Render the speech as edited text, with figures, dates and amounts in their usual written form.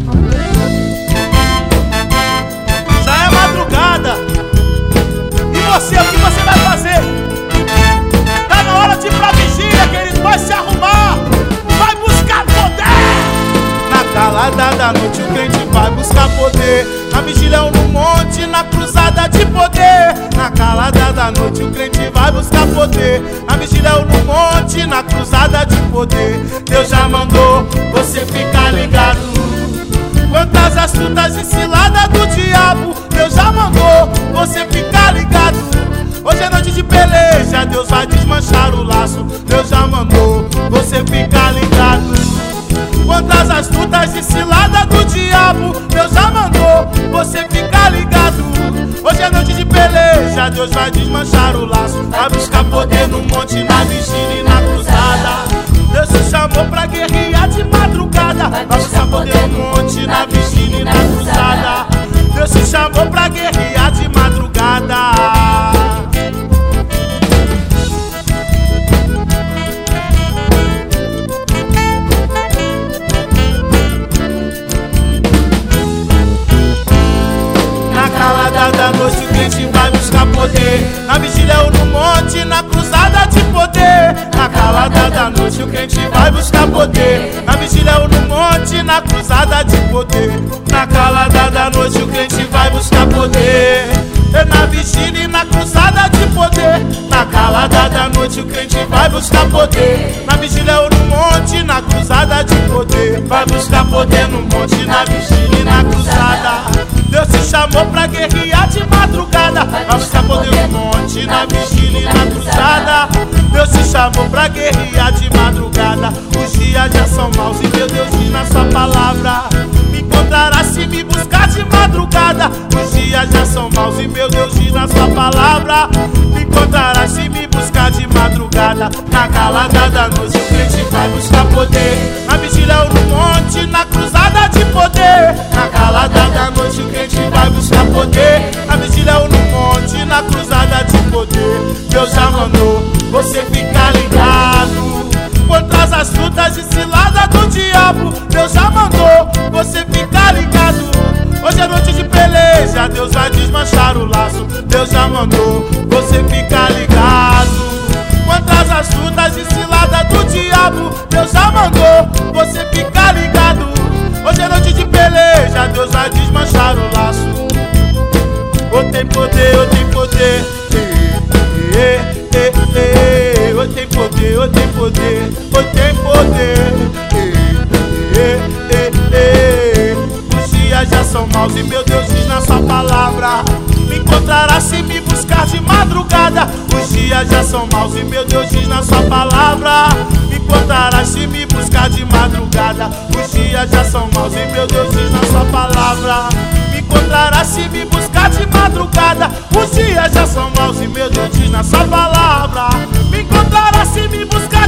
Já é madrugada. E você, o que você vai fazer? Tá na hora de ir pra vigília, querido. Vai se arrumar, vai buscar poder. Na calada da noite o crente vai buscar poder. Na vigília ou no monte, na cruzada de poder. Na calada da noite o crente vai buscar poder. Na vigília ou no monte, na cruzada de poder. Deus já mandou você ficar ligado. Quantas astutas e ciladas do diabo, Deus já mandou você ficar ligado. Hoje é noite de peleja, Deus vai desmanchar o laço. Deus já mandou você ficar ligado. Quantas astutas e ciladas do diabo, Deus já mandou você ficar ligado. Hoje é noite de peleja, Deus vai desmanchar o laço. Vai buscar poder no monte, na vigília e na cruzada. Deus te chamou pra guerrear de madrugada. Vai buscar poder no monte, na vigília e na cruzada. Deus te chamou pra guerrear de madrugada. Da noite o crente vai buscar poder. Na vigília ou no monte, na cruzada de poder. Na calada da noite o crente vai buscar poder. Na vigília ou no monte, na cruzada de poder. Na calada da noite o crente vai buscar poder. Na vigília e na cruzada de poder. Na calada da noite o crente vai buscar poder. Na vigília ou no monte, na cruzada de poder. Vai buscar poder no monte, na vigília e na cruzada. Deus te chamou pra guerrear de madrugada. Vai buscar poder no monte, na vigília e na cruzada. Deus te chamou pra guerrear de madrugada. Os dias já são maus e meu Deus diz na sua palavra: me encontrará se me buscar de madrugada. Os dias já são maus e meu Deus diz na sua palavra: me encontrará se me buscar de madrugada. Na calada da noite o crente vai buscar poder. Na vigília ou no monte, na cruzada de poder. Na calada da noite o crente vai buscar poder. Na vigília ou no monte, na cruzada de poder. Deus já mandou você ficar ligado. Quantas astutas e ciladas do diabo, Deus já mandou você ficar ligado. Hoje é noite de peleja, Deus vai desmanchar o laço. Deus já mandou você ficar ligado. Quantas astutas e ciladas do diabo, Deus já mandou você ficar ligado. Hoje é noite de peleja, Deus vai desmanchar o laço. Oh, tem poder, oh, tem poder. Oh, tem poder, oh, tem poder. Oh, tem poder. Os dias já são maus e meu Deus diz na sua palavra: me encontrará se me buscar de madrugada. Os dias já são maus e meu Deus diz na sua palavra: me encontrará se me buscar de madrugada. Os dias já são maus e meu Deus diz na sua palavra: me encontrará se me buscar de madrugada. Os dias já são maus e meu Deus diz na sua palavra: me encontrará se me buscar